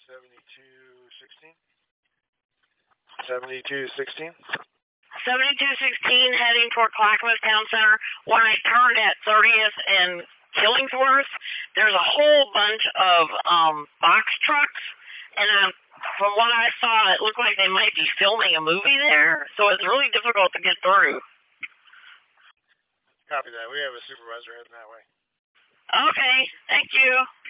7216. 7216. 7216 heading toward Clackamas Town Center. When I turn at 30th and Killingsworth, there's a whole bunch of box trucks, and from what I saw, it looked like they might be filming a movie there, so it's really difficult to get through. Copy that. We have a supervisor heading that way. Okay, thank you.